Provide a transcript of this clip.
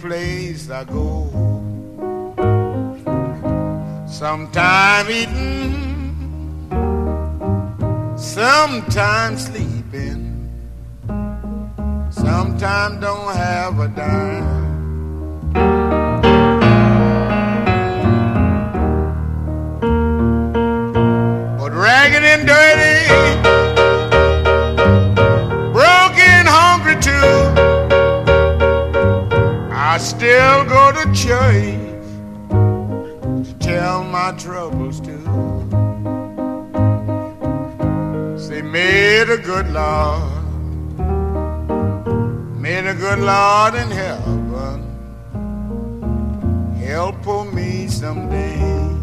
place I go. Sometime eating, sometime sleeping, sometime don't have a dime. But ragged and dirty, broken, hungry too, I still go to church to tell my troubles to. Say, may the good Lord in heaven help me someday.